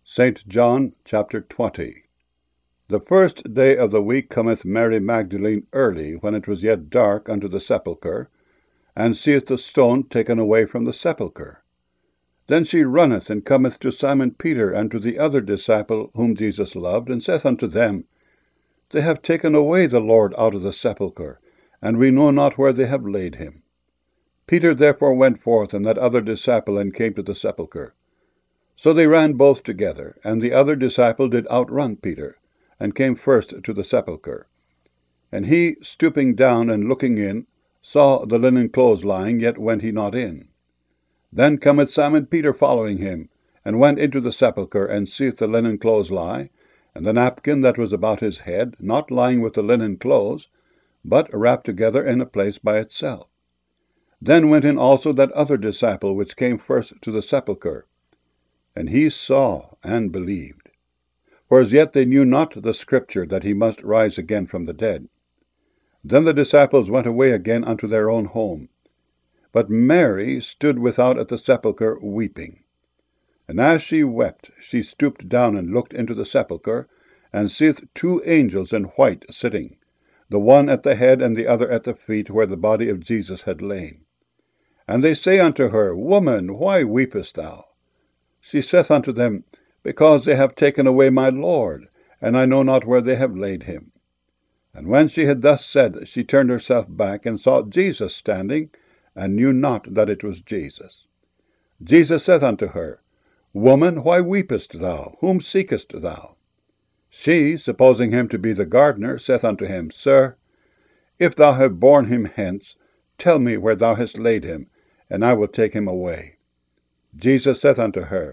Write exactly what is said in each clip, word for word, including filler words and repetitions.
Saint John chapter twenty. The first day of the week cometh Mary Magdalene early, when it was yet dark, unto the sepulchre, and seeth the stone taken away from the sepulchre. Then she runneth, and cometh to Simon Peter, and to the other disciple whom Jesus loved, and saith unto them, They have taken away the Lord out of the sepulchre, and we know not where they have laid him. Peter therefore went forth, and that other disciple, and came to the sepulchre. So they ran both together, and the other disciple did outrun Peter, and came first to the sepulchre. And he, stooping down and looking in, saw the linen clothes lying, yet went he not in. Then cometh Simon Peter following him, and went into the sepulchre, and seeth the linen clothes lie, and the napkin that was about his head, not lying with the linen clothes, but wrapped together in a place by itself. Then went in also that other disciple which came first to the sepulchre, and he saw and believed. For as yet they knew not the scripture, that he must rise again from the dead. Then the disciples went away again unto their own home. But Mary stood without at the sepulchre, weeping. And as she wept, she stooped down and looked into the sepulchre, and seeth two angels in white sitting, the one at the head and the other at the feet, where the body of Jesus had lain. And they say unto her, Woman, why weepest thou? She saith unto them, Because they have taken away my Lord, and I know not where they have laid him. And when she had thus said, she turned herself back, and saw Jesus standing, and knew not that it was Jesus. Jesus saith unto her, Woman, why weepest thou? Whom seekest thou? She, supposing him to be the gardener, saith unto him, Sir, if thou have borne him hence, tell me where thou hast laid him, and I will take him away. Jesus saith unto her,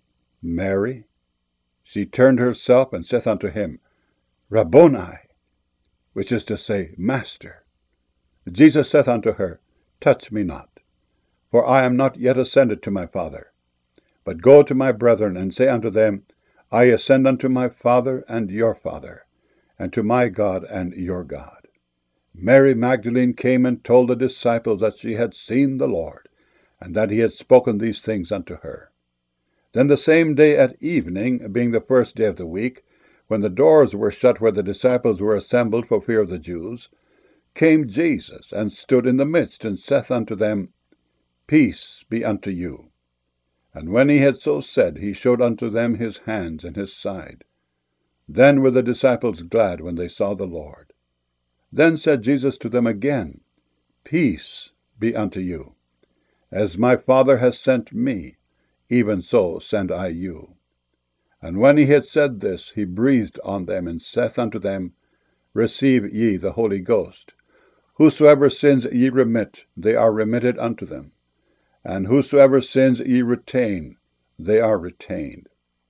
Mary. She turned herself, and saith unto him, Rabboni, which is to say, Master. Jesus saith unto her, Touch me not, for I am not yet ascended to my Father. But go to my brethren, and say unto them, I ascend unto my Father and your Father, and to my God and your God. Mary Magdalene came and told the disciples that she had seen the Lord, and that he had spoken these things unto her. Then the same day at evening, being the first day of the week, when the doors were shut where the disciples were assembled for fear of the Jews, came Jesus, and stood in the midst, and saith unto them, Peace be unto you. And when he had so said, he showed unto them his hands and his side. Then were the disciples glad when they saw the Lord. Then said Jesus to them again, Peace be unto you. As my Father has sent me, even so send I you. And when he had said this, he breathed on them, and saith unto them, Receive ye the Holy Ghost. Whosoever sins ye remit, they are remitted unto them. And whosoever sins ye retain, they are retained.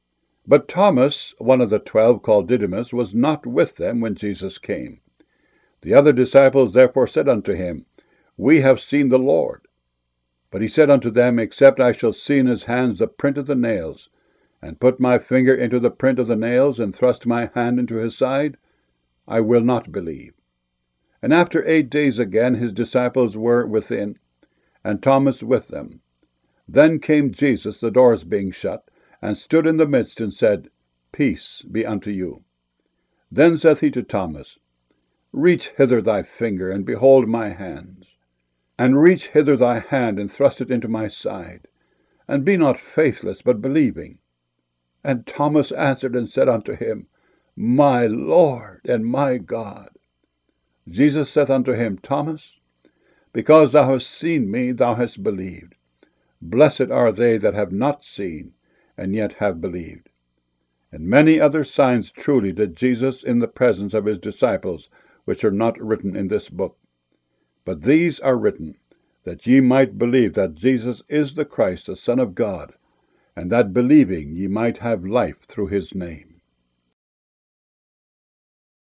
But Thomas, one of the twelve, called Didymus, was not with them when Jesus came. The other disciples therefore said unto him, We have seen the Lord. But he said unto them, Except I shall see in his hands the print of the nails, and put my finger into the print of the nails, and thrust my hand into his side, I will not believe. And after eight days again his disciples were within, and Thomas with them. Then came Jesus, the doors being shut, and stood in the midst, and said, Peace be unto you. Then saith he to Thomas, Reach hither thy finger, and behold my hands. And reach hither thy hand, and thrust it into my side. And be not faithless, but believing. And Thomas answered and said unto him, My Lord and my God. Jesus saith unto him, Thomas, because thou hast seen me, thou hast believed. Blessed are they that have not seen, and yet have believed. And many other signs truly did Jesus in the presence of his disciples, which are not written in this book. But these are written, that ye might believe that Jesus is the Christ, the Son of God, and that believing ye might have life through his name.